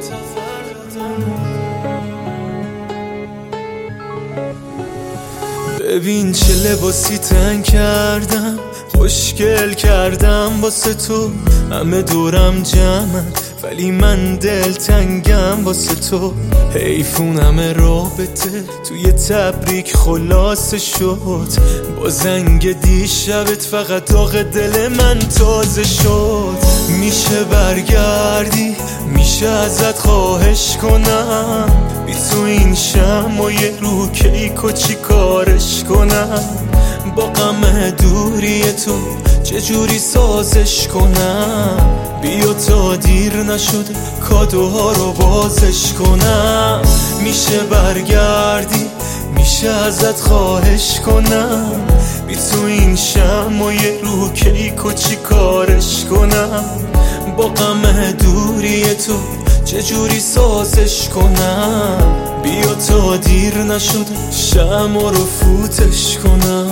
ببین چه لباسی تن کردم، خوشگل کردم واسه تو. همه دورم جمعن ولی من دلتنگم واسه تو. حیفون همه رابطه توی تبریک خلاصه شد. با زنگ دیشبت فقط داغ دل من تازه شد. میشه برگردی؟ میشه ازت خواهش کنم؟ بی تو این شمع یه رو کیک و چی کارش کنم؟ با غم دوری تو چجوری سازش کنم؟ بیا تا دیر نشده کادوها رو بازش کنم. میشه برگردی؟ میشه ازت خواهش کنم؟ بی تو این شمع یه رو کیک و چی کارش کنم؟ با غم دوری تو چجوری سازش کنم؟ بیا تا دیر نشده شمع رو فوتش کنم.